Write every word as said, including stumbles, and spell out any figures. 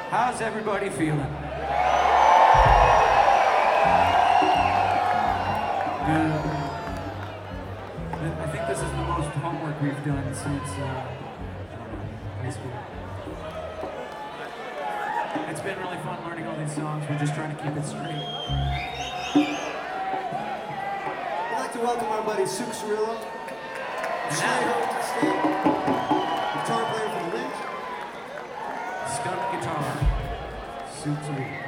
How's everybody feeling? Good. I think this is the most homework we've done since uh, high school. It's been really fun learning all these songs. We're just trying to keep it straight. I'd like to welcome our buddy Suk Cirillo, Now, guitar player from Lynch. Skunk guitar. Suits you.